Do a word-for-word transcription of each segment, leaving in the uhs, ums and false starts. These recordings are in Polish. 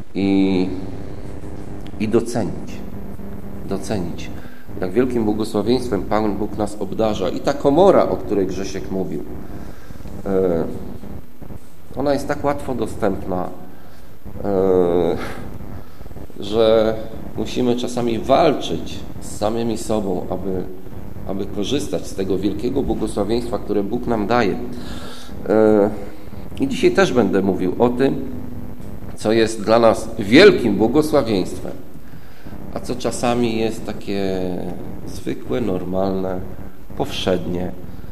i, i docenić. Docenić. Jak wielkim błogosławieństwem Pan Bóg nas obdarza. I ta komora, o której Grzesiek mówił, ona jest tak łatwo dostępna, że musimy czasami walczyć z samymi sobą, aby, aby korzystać z tego wielkiego błogosławieństwa, które Bóg nam daje. I dzisiaj też będę mówił o tym, co jest dla nas wielkim błogosławieństwem, a co czasami jest takie zwykłe, normalne, powszednie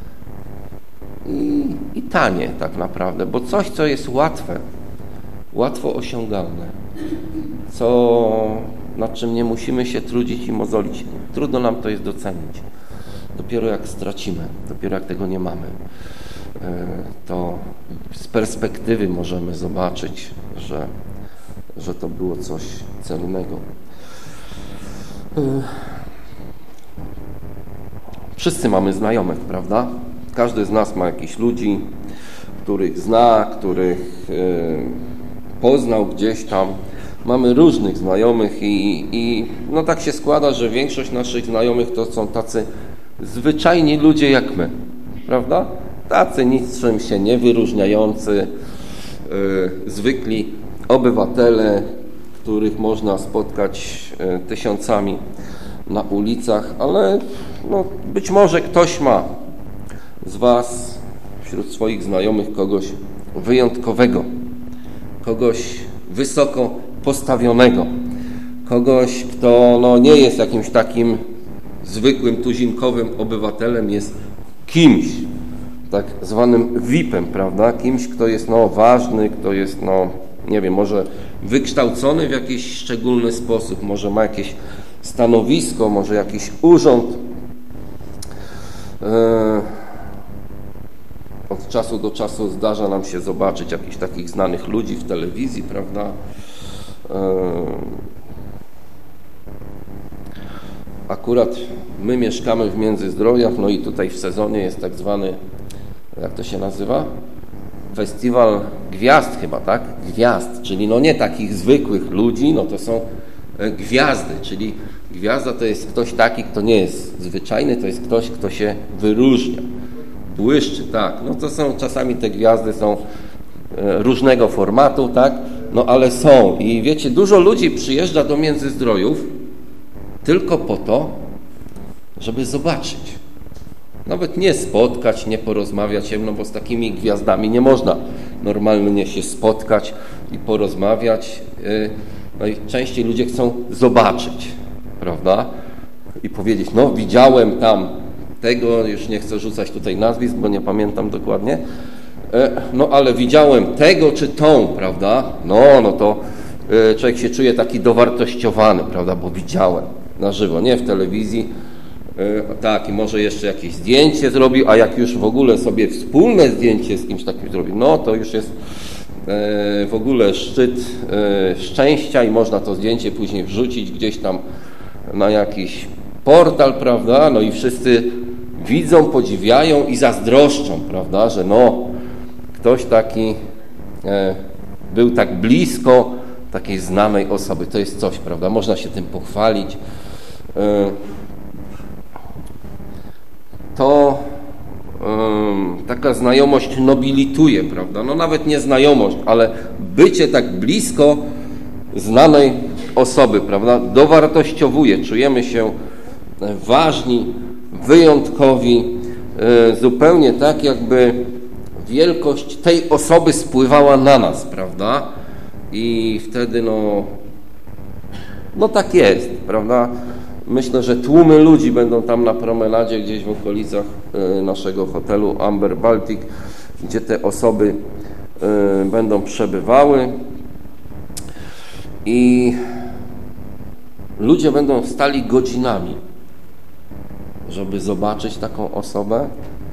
i, i tanie tak naprawdę, bo coś, co jest łatwe, łatwo osiągalne, co, nad czym nie musimy się trudzić i mozolić, trudno nam to jest docenić. Dopiero jak stracimy, dopiero jak tego nie mamy, to z perspektywy możemy zobaczyć, że, że to było coś cennego. Wszyscy mamy znajomych, prawda? Każdy z nas ma jakichś ludzi, których zna, których poznał gdzieś tam. Mamy różnych znajomych i, i no tak się składa, że większość naszych znajomych to są tacy zwyczajni ludzie jak my, prawda? Tacy niczym się nie wyróżniający, yy, zwykli obywatele, których można spotkać yy, tysiącami na ulicach, ale no, być może ktoś ma z was wśród swoich znajomych kogoś wyjątkowego, kogoś wysoko postawionego, kogoś, kto no, nie jest jakimś takim zwykłym, tuzinkowym obywatelem, jest kimś, tak zwanym V I P-em, prawda? Kimś, kto jest no, ważny, kto jest, no, nie wiem, może wykształcony w jakiś szczególny sposób, może ma jakieś stanowisko, może jakiś urząd. Yy, od czasu do czasu zdarza nam się zobaczyć jakichś takich znanych ludzi w telewizji, prawda? Yy, akurat my mieszkamy w Międzyzdrojach, no i tutaj w sezonie jest tak zwany, jak to się nazywa? Festiwal Gwiazd chyba, tak? Gwiazd, czyli no nie takich zwykłych ludzi, no to są gwiazdy, czyli gwiazda to jest ktoś taki, kto nie jest zwyczajny, to jest ktoś, kto się wyróżnia, błyszczy, tak. No to są, czasami te gwiazdy są różnego formatu, tak? No ale są i wiecie, dużo ludzi przyjeżdża do Międzyzdrojów tylko po to, żeby zobaczyć. Nawet nie spotkać, nie porozmawiać się, no bo z takimi gwiazdami nie można normalnie się spotkać i porozmawiać. No i częściej ludzie chcą zobaczyć, prawda? I powiedzieć, no widziałem tam tego, już nie chcę rzucać tutaj nazwisk, bo nie pamiętam dokładnie, no ale widziałem tego czy tą, prawda? No, no to człowiek się czuje taki dowartościowany, prawda? Bo widziałem na żywo, nie w telewizji. Tak, i może jeszcze jakieś zdjęcie zrobił, a jak już w ogóle sobie wspólne zdjęcie z kimś takim zrobił, no to już jest w ogóle szczyt szczęścia i można to zdjęcie później wrzucić gdzieś tam na jakiś portal, prawda? No i wszyscy widzą, podziwiają i zazdroszczą, prawda? Że no, ktoś taki był tak blisko takiej znanej osoby. To jest coś, prawda? Można się tym pochwalić. To um, taka znajomość nobilituje, prawda? No nawet nie znajomość, ale bycie tak blisko znanej osoby, prawda? Dowartościowuje, czujemy się ważni, wyjątkowi, e, zupełnie tak, jakby wielkość tej osoby spływała na nas, prawda? I wtedy no, no tak jest, prawda? Myślę, że tłumy ludzi będą tam na promenadzie gdzieś w okolicach naszego hotelu Amber Baltic, gdzie te osoby będą przebywały i ludzie będą stali godzinami, żeby zobaczyć taką osobę.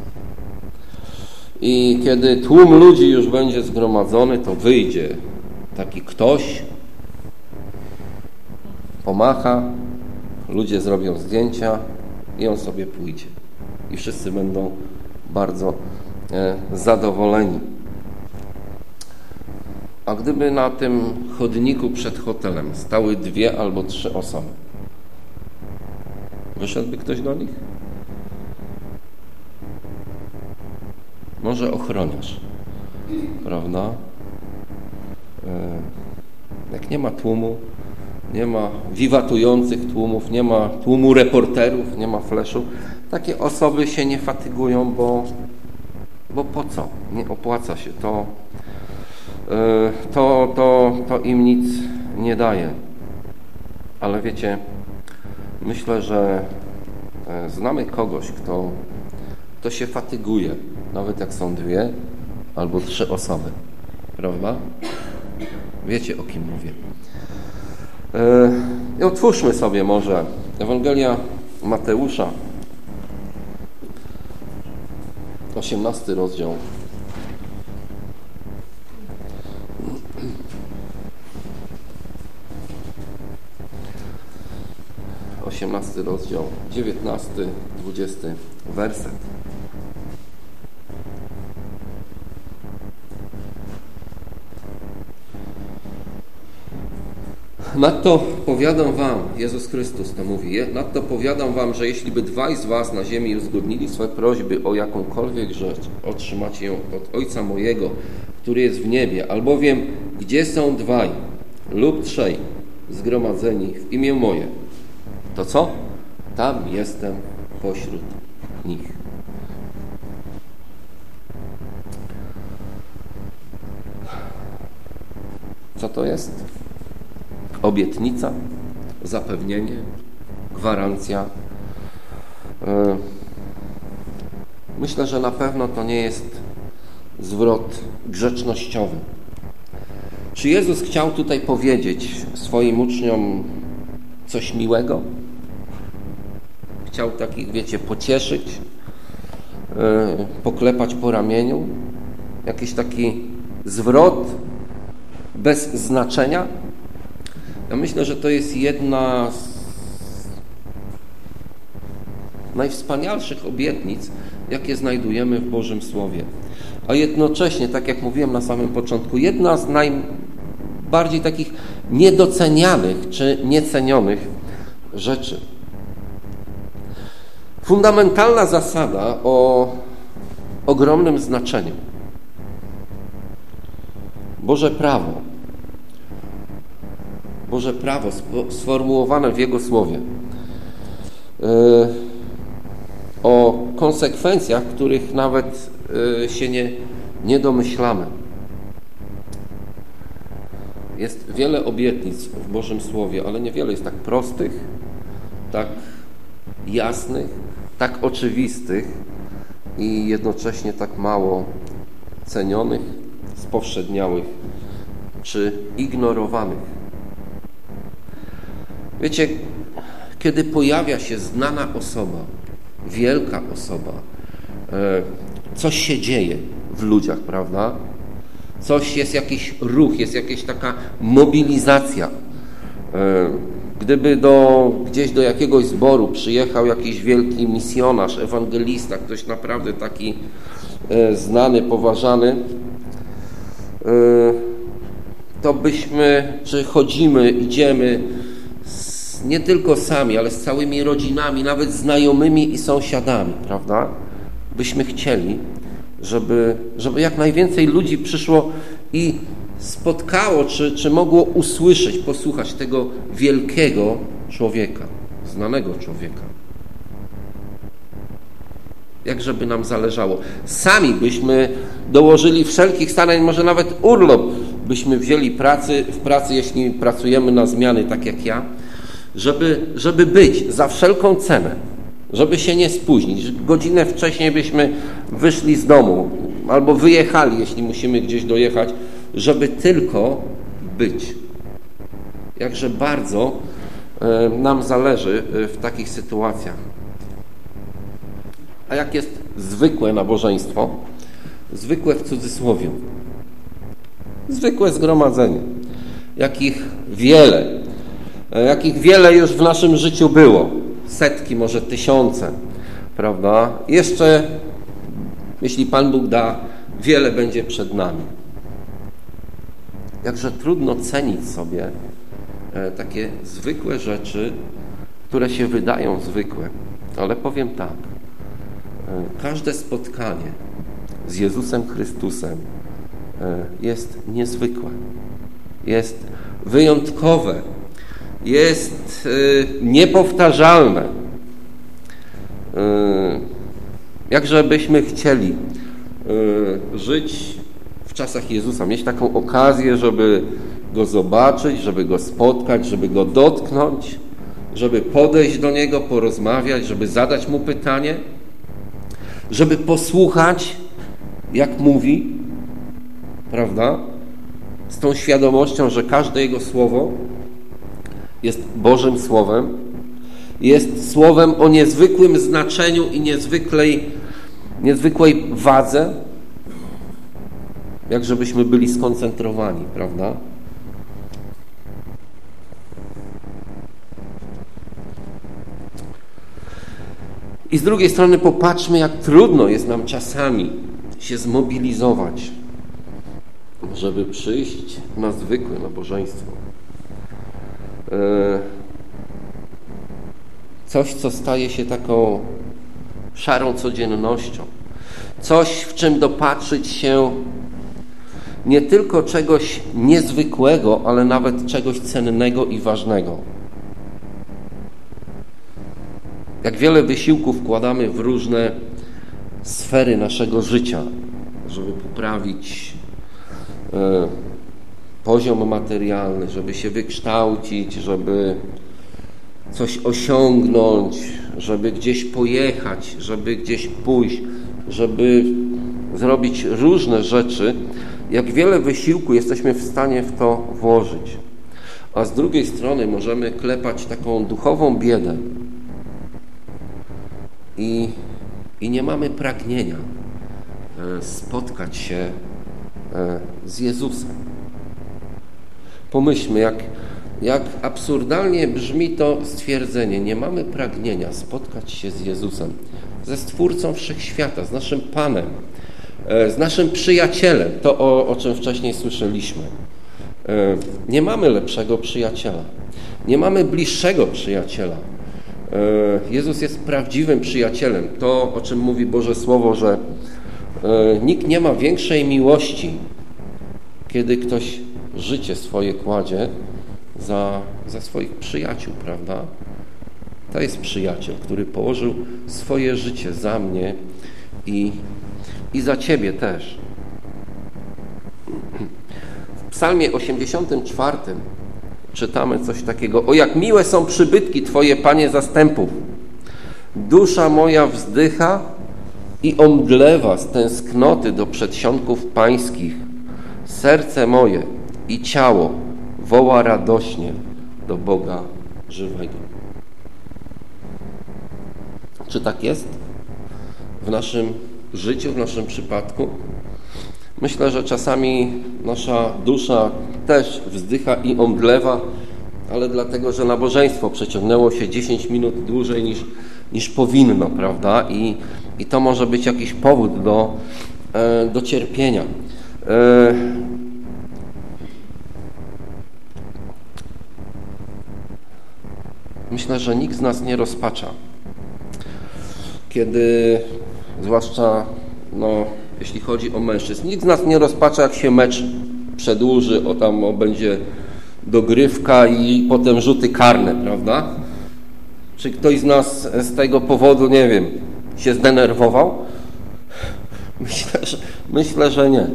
I kiedy tłum ludzi już będzie zgromadzony, to wyjdzie taki ktoś, pomacha, ludzie zrobią zdjęcia i on sobie pójdzie. I wszyscy będą bardzo e, zadowoleni. A A gdyby na tym chodniku przed hotelem stały dwie albo trzy osoby, wyszedłby ktoś do nich? Może ochroniarz, prawda? Jak nie ma tłumu, nie ma wiwatujących tłumów, nie ma tłumu reporterów, nie ma fleszu, takie osoby się nie fatygują, bo, bo po co? Nie opłaca się. To, to, to, to im nic nie daje. Ale wiecie, myślę, że znamy kogoś, kto, kto się fatyguje, nawet jak są dwie albo trzy osoby. Prawda? Wiecie, o kim mówię. I otwórzmy sobie może Ewangelia Mateusza, osiemnasty rozdział. osiemnasty rozdział, dziewiętnasty, dwudziesty werset. Nadto powiadam wam, Jezus Chrystus to mówi, nadto powiadam wam, że jeśli by dwaj z was na ziemi uzgodnili swe prośby o jakąkolwiek rzecz, otrzymacie ją od Ojca mojego, który jest w niebie, albowiem gdzie są dwaj lub trzej zgromadzeni w imię moje, to co? Tam jestem pośród nich. Co to jest? Obietnica, zapewnienie, gwarancja. Myślę, że na pewno to nie jest zwrot grzecznościowy. Czy Jezus chciał tutaj powiedzieć swoim uczniom coś miłego? Chciał takich, wiecie, pocieszyć, poklepać po ramieniu? Jakiś taki zwrot bez znaczenia? Ja myślę, że to jest jedna z najwspanialszych obietnic, jakie znajdujemy w Bożym Słowie. A jednocześnie, tak jak mówiłem na samym początku, jedna z najbardziej takich niedocenianych czy niecenionych rzeczy. Fundamentalna zasada o ogromnym znaczeniu. Boże prawo. Boże prawo sformułowane w Jego Słowie. O konsekwencjach, których nawet się nie, nie domyślamy. Jest wiele obietnic w Bożym Słowie, ale niewiele jest tak prostych, tak jasnych, tak oczywistych i jednocześnie tak mało cenionych, spowszedniałych czy ignorowanych. Wiecie, kiedy pojawia się znana osoba, wielka osoba, coś się dzieje w ludziach, prawda? Coś, jest jakiś ruch, jest jakaś taka mobilizacja. Gdyby do, gdzieś do jakiegoś zboru przyjechał jakiś wielki misjonarz, ewangelista, ktoś naprawdę taki znany, poważany, to byśmy, czy chodzimy, idziemy z, nie tylko sami, ale z całymi rodzinami, nawet znajomymi i sąsiadami, prawda? Byśmy chcieli, żeby, żeby jak najwięcej ludzi przyszło i spotkało, czy, czy mogło usłyszeć, posłuchać tego wielkiego człowieka, znanego człowieka. Jak żeby nam zależało. Sami byśmy dołożyli wszelkich starań, może nawet urlop byśmy wzięli pracy, w pracy, jeśli pracujemy na zmiany, tak jak ja, żeby, żeby być za wszelką cenę, żeby się nie spóźnić. Godzinę wcześniej byśmy wyszli z domu albo wyjechali, jeśli musimy gdzieś dojechać, żeby tylko być. Jakże bardzo nam zależy w takich sytuacjach. A jak jest zwykłe nabożeństwo? Zwykłe w cudzysłowie. Zwykłe zgromadzenie. Jakich wiele. Jakich wiele już w naszym życiu było. Setki, może tysiące. Prawda? Jeszcze, jeśli Pan Bóg da, wiele będzie przed nami. jakże trudno cenić sobie takie zwykłe rzeczy, które się wydają zwykłe. Ale powiem tak, każde spotkanie z Jezusem Chrystusem jest niezwykłe, jest wyjątkowe, jest niepowtarzalne. Jakże byśmy chcieli żyć w czasach Jezusa, mieć taką okazję, żeby Go zobaczyć, żeby Go spotkać, żeby Go dotknąć, żeby podejść do Niego, porozmawiać, żeby zadać Mu pytanie, żeby posłuchać, jak mówi, prawda? Z tą świadomością, że każde Jego słowo jest Bożym Słowem, jest słowem o niezwykłym znaczeniu i niezwykłej, niezwykłej wadze, jak żebyśmy byli skoncentrowani, prawda? I z drugiej strony popatrzmy, jak trudno jest nam czasami się zmobilizować, żeby przyjść na zwykłe nabożeństwo. Coś, co staje się taką szarą codziennością. Coś, w czym dopatrzyć się nie tylko czegoś niezwykłego, ale nawet czegoś cennego i ważnego. Jak wiele wysiłków wkładamy w różne sfery naszego życia, żeby poprawić e, poziom materialny, żeby się wykształcić, żeby coś osiągnąć, żeby gdzieś pojechać, żeby gdzieś pójść, żeby zrobić różne rzeczy, jak wiele wysiłku jesteśmy w stanie w to włożyć. A z drugiej strony możemy klepać taką duchową biedę i, i nie mamy pragnienia spotkać się z Jezusem. Pomyślmy, jak, jak absurdalnie brzmi to stwierdzenie. Nie mamy pragnienia spotkać się z Jezusem, ze Stwórcą Wszechświata, z naszym Panem, z naszym przyjacielem, to o, o czym wcześniej słyszeliśmy. Nie mamy lepszego przyjaciela, nie mamy bliższego przyjaciela. Jezus jest prawdziwym przyjacielem. To, o czym mówi Boże Słowo, że nikt nie ma większej miłości, kiedy ktoś życie swoje kładzie za, za swoich przyjaciół, prawda? To jest przyjaciel, który położył swoje życie za mnie i, i za Ciebie też. W Psalmie osiemdziesiątym czwartym czytamy coś takiego. O, jak miłe są przybytki Twoje, Panie zastępów. Dusza moja wzdycha i omdlewa z tęsknoty do przedsionków pańskich. Serce moje i ciało woła radośnie do Boga żywego. Czy tak jest w naszym życiu, w naszym przypadku? Myślę, że czasami nasza dusza też wzdycha i omdlewa, ale dlatego, że nabożeństwo przeciągnęło się dziesięć minut dłużej niż, niż powinno, prawda? I, i to może być jakiś powód do, do cierpienia. Myślę, że nikt z nas nie rozpacza, kiedy, zwłaszcza no, jeśli chodzi o mężczyzn, nikt z nas nie rozpacza, jak się mecz przedłuży, o tam o, będzie dogrywka i potem rzuty karne, prawda? Czy ktoś z nas z tego powodu, nie wiem, się zdenerwował? Myślę, że, myślę, że nie.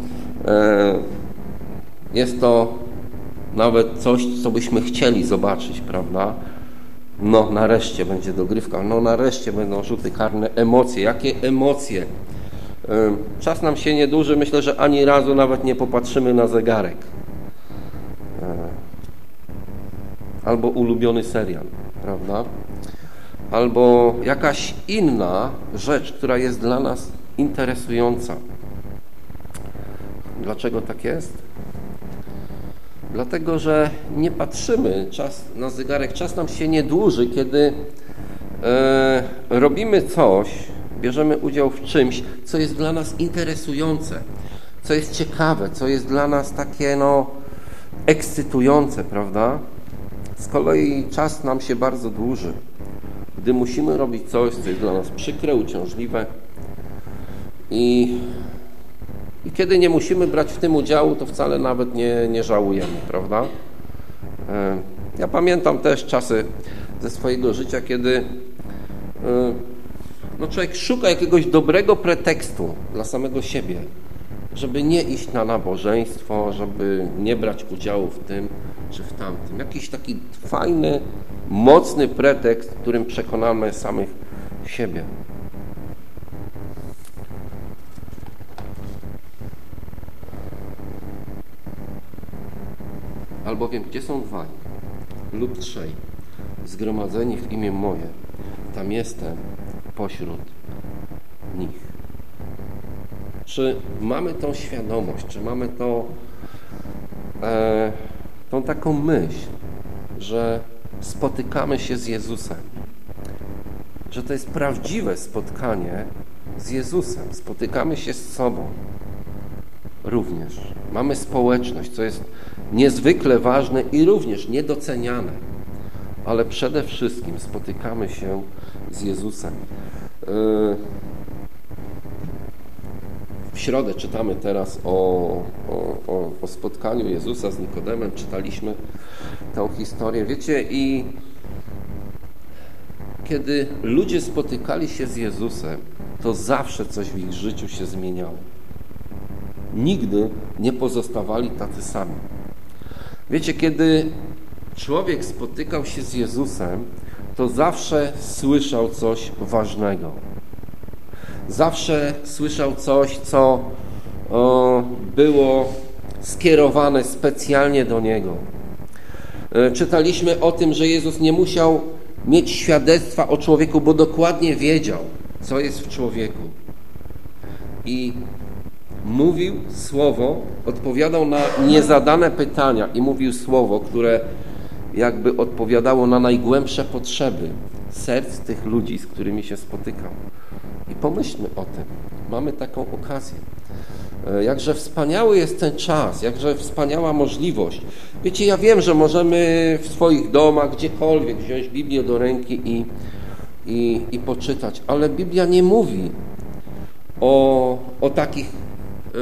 Jest to nawet coś, co byśmy chcieli zobaczyć, prawda? No, nareszcie będzie dogrywka, no nareszcie będą rzuty karne, emocje. Jakie emocje? Czas nam się nie dłuży, myślę, że ani razu nawet nie popatrzymy na zegarek. Albo ulubiony serial, prawda? Albo jakaś inna rzecz, która jest dla nas interesująca. Dlaczego tak jest? Dlatego, że nie patrzymy czas na zegarek, czas nam się nie dłuży, kiedy e, robimy coś, bierzemy udział w czymś, co jest dla nas interesujące, co jest ciekawe, co jest dla nas takie, no, ekscytujące, prawda? Z kolei czas nam się bardzo dłuży, gdy musimy robić coś, co jest dla nas przykre, uciążliwe i, i kiedy nie musimy brać w tym udziału, to wcale nawet nie, nie żałujemy, prawda? Ja pamiętam też czasy ze swojego życia, kiedy no, człowiek szuka jakiegoś dobrego pretekstu dla samego siebie, żeby nie iść na nabożeństwo, żeby nie brać udziału w tym czy w tamtym. Jakiś taki fajny, mocny pretekst, którym przekonamy samych siebie. Albowiem gdzie są dwaj lub trzej zgromadzeni w imię moje, tam jestem pośród nich. Czy mamy tą świadomość, czy mamy to, e, tą taką myśl, że spotykamy się z Jezusem, że to jest prawdziwe spotkanie z Jezusem, spotykamy się z sobą również. Mamy społeczność, co jest niezwykle ważne i również niedoceniane, ale przede wszystkim spotykamy się z Jezusem. W środę czytamy teraz o, o, o, o spotkaniu Jezusa z Nikodemem, czytaliśmy tę historię, wiecie, i kiedy ludzie spotykali się z Jezusem, to zawsze coś w ich życiu się zmieniało. Nigdy nie pozostawali tacy sami. Wiecie, kiedy człowiek spotykał się z Jezusem, to zawsze słyszał coś ważnego. Zawsze słyszał coś, co o, było skierowane specjalnie do Niego. E, czytaliśmy o tym, że Jezus nie musiał mieć świadectwa o człowieku, bo dokładnie wiedział, co jest w człowieku. I mówił słowo, odpowiadał na niezadane pytania i mówił słowo, które jakby odpowiadało na najgłębsze potrzeby serc tych ludzi, z którymi się spotykał. I pomyślmy o tym. Mamy taką okazję. Jakże wspaniały jest ten czas, jakże wspaniała możliwość. Wiecie, ja wiem, że możemy w swoich domach, gdziekolwiek wziąć Biblię do ręki i, i, i poczytać, ale Biblia nie mówi o, o takich y,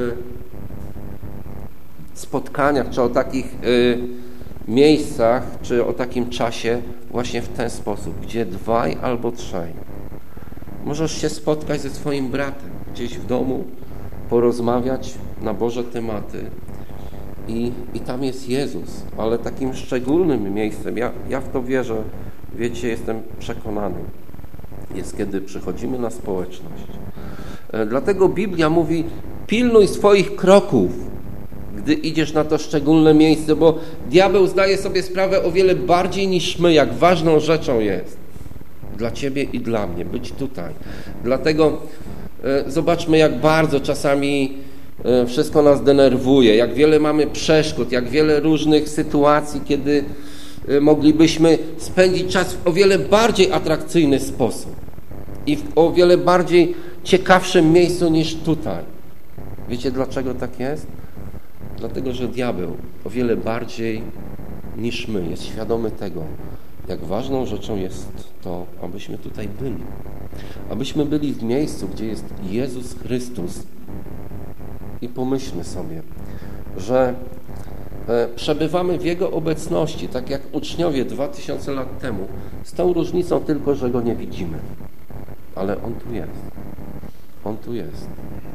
spotkaniach, czy o takich y, miejscach, czy o takim czasie właśnie w ten sposób, gdzie dwaj albo trzej. Możesz się spotkać ze swoim bratem gdzieś w domu, porozmawiać na Boże tematy i, i tam jest Jezus, ale takim szczególnym miejscem, ja, ja w to wierzę, wiecie, jestem przekonany, jest kiedy przychodzimy na społeczność. Dlatego Biblia mówi, pilnuj swoich kroków, gdy idziesz na to szczególne miejsce, bo diabeł zdaje sobie sprawę o wiele bardziej niż my, jak ważną rzeczą jest dla Ciebie i dla mnie być tutaj. Dlatego e, zobaczmy, jak bardzo czasami e, wszystko nas denerwuje, jak wiele mamy przeszkód, jak wiele różnych sytuacji, kiedy e, moglibyśmy spędzić czas w o wiele bardziej atrakcyjny sposób i w o wiele bardziej ciekawszym miejscu niż tutaj. Wiecie, dlaczego tak jest? Dlatego, że diabeł o wiele bardziej niż my jest świadomy tego, jak ważną rzeczą jest to, abyśmy tutaj byli. Abyśmy byli w miejscu, gdzie jest Jezus Chrystus. I pomyślmy sobie, że przebywamy w Jego obecności, tak jak uczniowie dwa tysiące lat temu, z tą różnicą tylko, że Go nie widzimy. Ale On tu jest. On tu jest.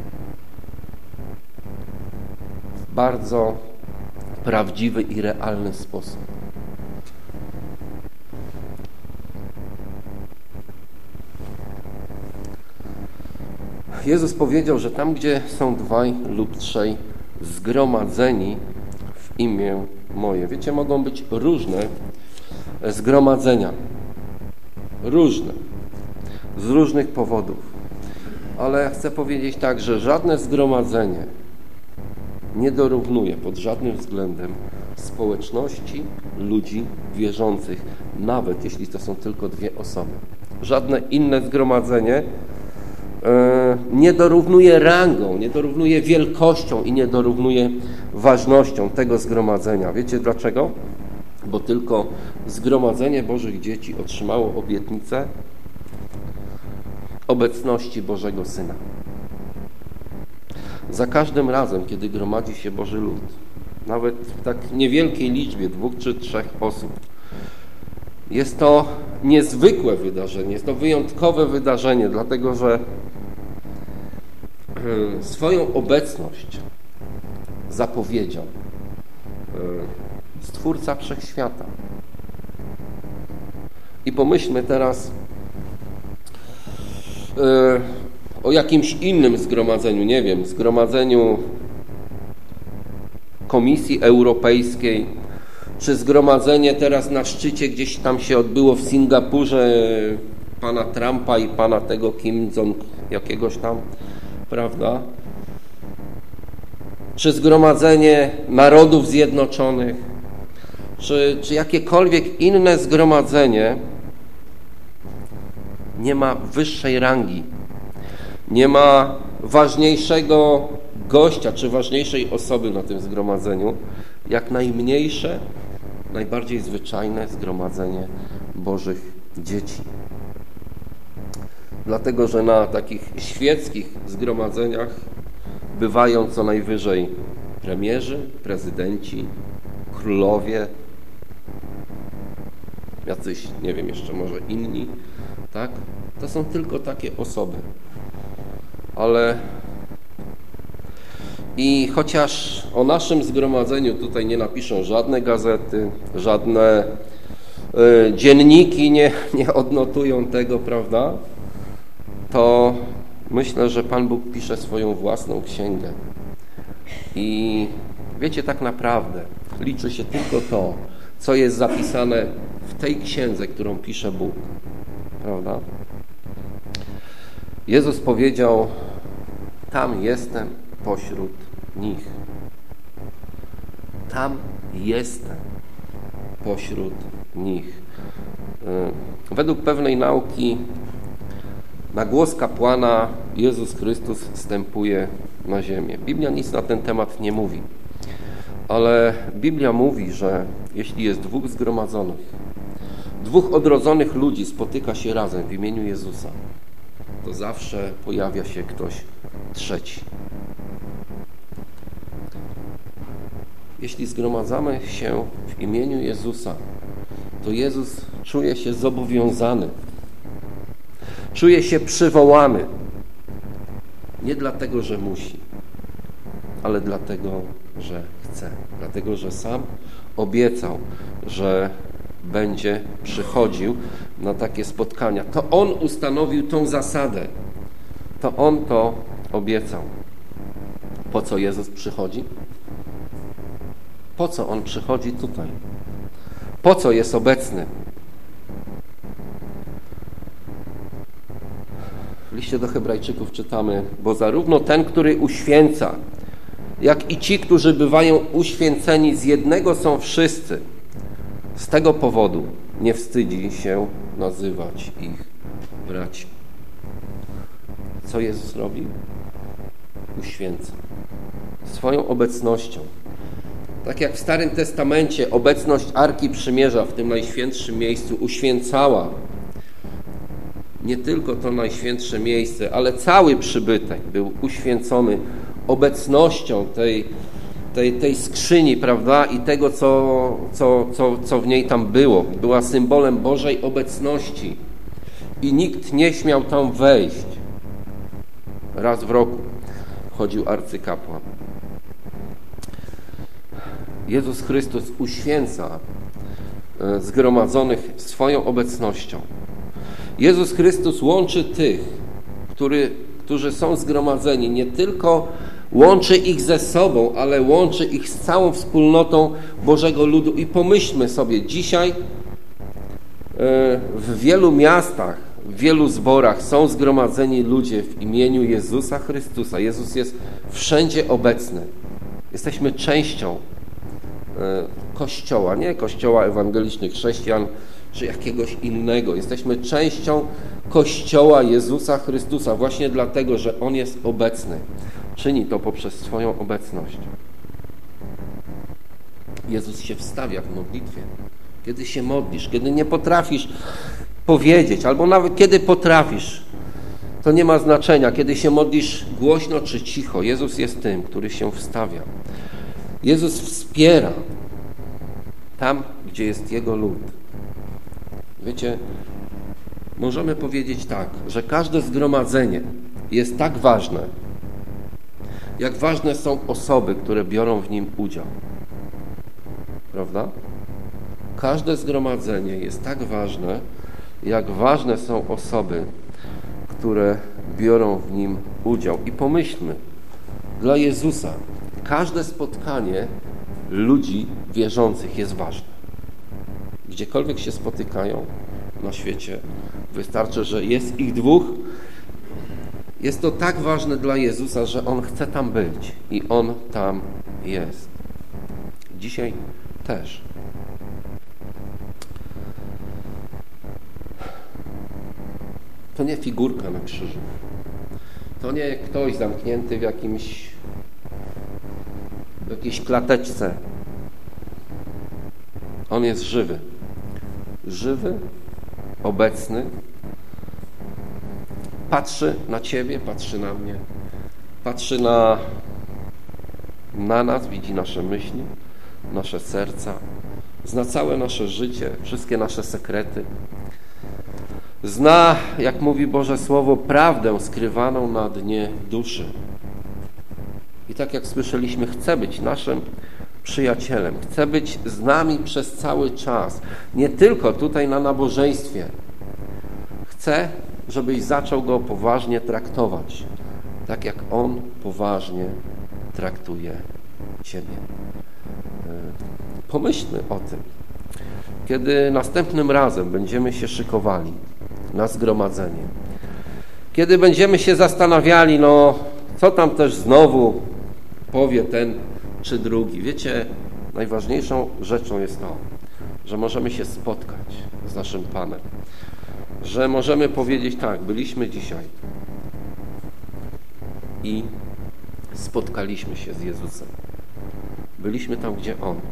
W bardzo prawdziwy i realny sposób. Jezus powiedział, że tam, gdzie są dwaj lub trzej zgromadzeni w imię moje. Wiecie, mogą być różne zgromadzenia. Różne. Z różnych powodów. Ale chcę powiedzieć tak, że żadne zgromadzenie nie dorównuje pod żadnym względem społeczności ludzi wierzących, nawet jeśli to są tylko dwie osoby. Żadne inne zgromadzenie nie dorównuje rangą, nie dorównuje wielkością i nie dorównuje ważnością tego zgromadzenia. Wiecie dlaczego? Bo tylko zgromadzenie Bożych dzieci otrzymało obietnicę obecności Bożego Syna. Za każdym razem, kiedy gromadzi się Boży lud, nawet w tak niewielkiej liczbie, dwóch czy trzech osób, jest to niezwykłe wydarzenie, jest to wyjątkowe wydarzenie, dlatego że swoją obecność zapowiedział Stwórca Wszechświata. I pomyślmy teraz o jakimś innym zgromadzeniu, nie wiem, zgromadzeniu Komisji Europejskiej, czy zgromadzenie teraz na szczycie gdzieś tam się odbyło w Singapurze pana Trumpa i pana tego Kim Jong jakiegoś tam, prawda? Czy zgromadzenie Narodów Zjednoczonych, czy, czy jakiekolwiek inne zgromadzenie nie ma wyższej rangi, nie ma ważniejszego gościa, czy ważniejszej osoby na tym zgromadzeniu, jak najmniejsze, najbardziej zwyczajne zgromadzenie Bożych dzieci. Dlatego, że na takich świeckich zgromadzeniach bywają co najwyżej premierzy, prezydenci, królowie, jacyś, nie wiem, jeszcze może inni, tak? To są tylko takie osoby. Ale i chociaż o naszym zgromadzeniu tutaj nie napiszą żadne gazety, żadne y, dzienniki nie, nie odnotują tego, prawda? To myślę, że Pan Bóg pisze swoją własną księgę. I wiecie, tak naprawdę liczy się tylko to, co jest zapisane w tej księdze, którą pisze Bóg. Prawda? Jezus powiedział: tam jestem pośród nich. Tam jestem pośród nich. Według pewnej nauki na głos kapłana Jezus Chrystus wstępuje na ziemię. Biblia nic na ten temat nie mówi, ale Biblia mówi, że jeśli jest dwóch zgromadzonych, dwóch odrodzonych ludzi spotyka się razem w imieniu Jezusa, to zawsze pojawia się ktoś trzeci. Jeśli zgromadzamy się w imieniu Jezusa, to Jezus czuje się zobowiązany, czuje się przywołany. Nie dlatego, że musi, ale dlatego, że chce. Dlatego, że sam obiecał, że będzie przychodził na takie spotkania. To On ustanowił tą zasadę. To On to obiecał. Po co Jezus przychodzi? Po co On przychodzi tutaj? Po co jest obecny? W liście do Hebrajczyków czytamy: bo zarówno ten, który uświęca, jak i ci, którzy bywają uświęceni, z jednego są wszyscy. Z tego powodu nie wstydzi się nazywać ich braćmi. Co Jezus robi? Uświęca. Swoją obecnością. Tak jak w Starym Testamencie obecność Arki Przymierza w tym najświętszym miejscu uświęcała nie tylko to najświętsze miejsce, ale cały przybytek był uświęcony obecnością tej, tej, tej skrzyni, prawda? I tego, co, co, co, co w niej tam było. Była symbolem Bożej obecności. I nikt nie śmiał tam wejść. Raz w roku chodził arcykapłan. Jezus Chrystus uświęca zgromadzonych swoją obecnością. Jezus Chrystus łączy tych, który, którzy są zgromadzeni, nie tylko łączy ich ze sobą, ale łączy ich z całą wspólnotą Bożego ludu. I pomyślmy sobie, dzisiaj w wielu miastach, w wielu zborach są zgromadzeni ludzie w imieniu Jezusa Chrystusa. Jezus jest wszędzie obecny. Jesteśmy częścią Kościoła, nie Kościoła ewangelicznych chrześcijan, czy jakiegoś innego. Jesteśmy częścią Kościoła Jezusa Chrystusa właśnie dlatego, że On jest obecny. Czyni to poprzez swoją obecność. Jezus się wstawia w modlitwie. Kiedy się modlisz, kiedy nie potrafisz powiedzieć, albo nawet kiedy potrafisz, to nie ma znaczenia. Kiedy się modlisz głośno czy cicho, Jezus jest tym, który się wstawia. Jezus wspiera tam, gdzie jest Jego lud. Wiecie, możemy powiedzieć tak, że każde zgromadzenie jest tak ważne, jak ważne są osoby, które biorą w nim udział. Prawda? Każde zgromadzenie jest tak ważne, jak ważne są osoby, które biorą w nim udział. I pomyślmy, dla Jezusa każde spotkanie ludzi wierzących jest ważne. Gdziekolwiek się spotykają na świecie, wystarczy, że jest ich dwóch. Jest to tak ważne dla Jezusa, że On chce tam być i On tam jest. Dzisiaj też. To nie figurka na krzyżu. To nie ktoś zamknięty w jakimś w jakiejś klateczce. On jest żywy. Żywy, obecny. Patrzy na Ciebie, patrzy na mnie. Patrzy na, na nas, widzi nasze myśli, nasze serca. Zna całe nasze życie, wszystkie nasze sekrety. Zna, jak mówi Boże Słowo, prawdę skrywaną na dnie duszy. I tak jak słyszeliśmy, chce być naszym przyjacielem. Chce być z nami przez cały czas. Nie tylko tutaj na nabożeństwie. Chce, żebyś zaczął Go poważnie traktować. Tak jak On poważnie traktuje Ciebie. Pomyślmy o tym. Kiedy następnym razem będziemy się szykowali na zgromadzenie, kiedy będziemy się zastanawiali, no co tam też znowu powie ten czy drugi. Wiecie, najważniejszą rzeczą jest to, że możemy się spotkać z naszym Panem. Że możemy powiedzieć tak, byliśmy dzisiaj i spotkaliśmy się z Jezusem. Byliśmy tam, gdzie On.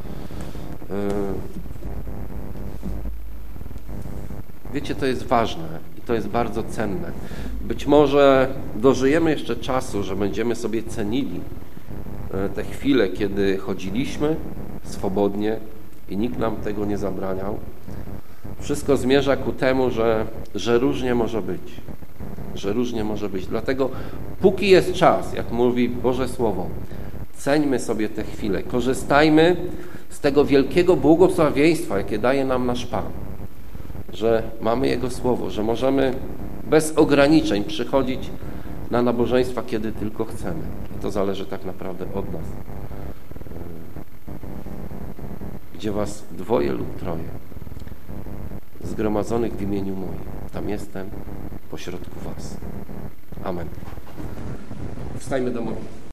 Wiecie, to jest ważne i to jest bardzo cenne. Być może dożyjemy jeszcze czasu, że będziemy sobie cenili te chwile, kiedy chodziliśmy swobodnie i nikt nam tego nie zabraniał. Wszystko zmierza ku temu, że, że różnie może być. Że różnie może być. Dlatego póki jest czas, jak mówi Boże Słowo, ceńmy sobie te chwile. Korzystajmy z tego wielkiego błogosławieństwa, jakie daje nam nasz Pan. Że mamy Jego Słowo, że możemy bez ograniczeń przychodzić na nabożeństwa, kiedy tylko chcemy. I to zależy tak naprawdę od nas. Gdzie was dwoje lub troje zgromadzonych w imieniu moim, tam jestem pośrodku was. Amen. Wstajmy do modlitwy.